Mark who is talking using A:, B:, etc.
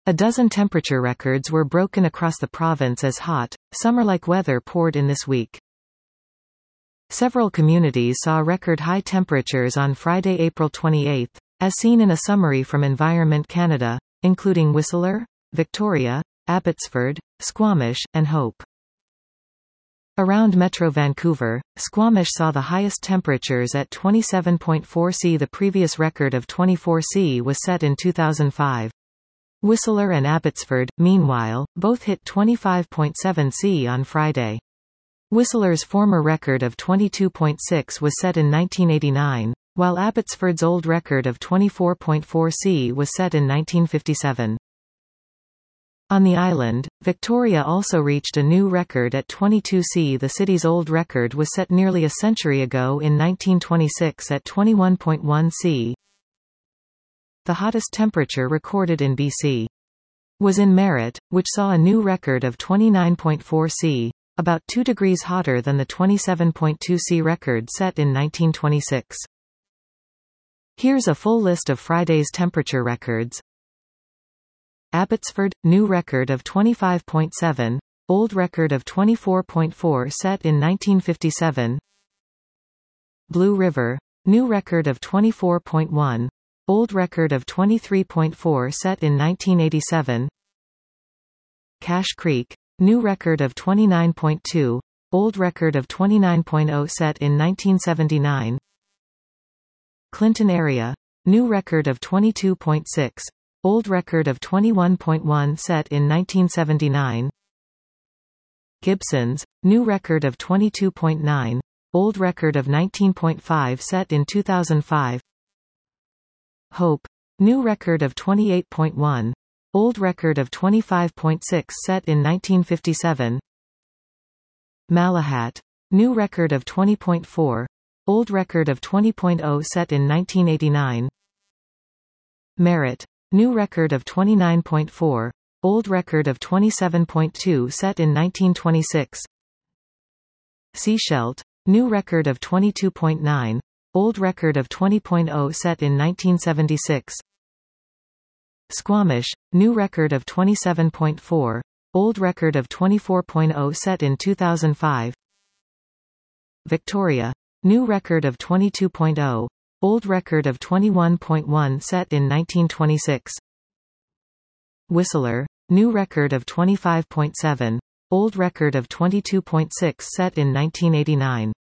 A: A dozen temperature records were broken across the province as hot, summer-like weather poured in this week. Several communities saw record-high temperatures on Friday, April 28, as seen in a summary from Environment Canada, including Whistler, Victoria, Abbotsford, Squamish, and Hope. Around Metro Vancouver, Squamish saw the highest temperatures at 27.4 C. The previous record of 24 C was set in 2005. Whistler and Abbotsford, meanwhile, both hit 25.7 C on Friday. Whistler's former record of 22.6 was set in 1989, while Abbotsford's old record of 24.4 C was set in 1957. On the island, Victoria also reached a new record at 22 C. The city's old record was set nearly a century ago in 1926 at 21.1 C. The hottest temperature recorded in BC was in Merritt, which saw a new record of 29.4 C, about 2 degrees hotter than the 27.2 C record set in 1926. Here's a full list of Friday's temperature records. Abbotsford, new record of 25.7, old record of 24.4 set in 1957. Blue River, new record of 24.1, old record of 23.4 set in 1987. Cache Creek, new record of 29.2, old record of 29.0 set in 1979. Clinton Area, new record of 22.6, old record of 21.1 set in 1979. Gibsons, new record of 22.9, old record of 19.5 set in 2005. Hope, new record of 28.1, old record of 25.6 set in 1957. Malahat, new record of 20.4, old record of 20.0 set in 1989. Merritt, new record of 29.4, old record of 27.2 set in 1926. Sechelt, new record of 22.9, old record of 20.0 set in 1976. Squamish, new record of 27.4, old record of 24.0 set in 2005. Victoria, new record of 22.0, old record of 21.1 set in 1926. Whistler, new record of 25.7, old record of 22.6 set in 1989.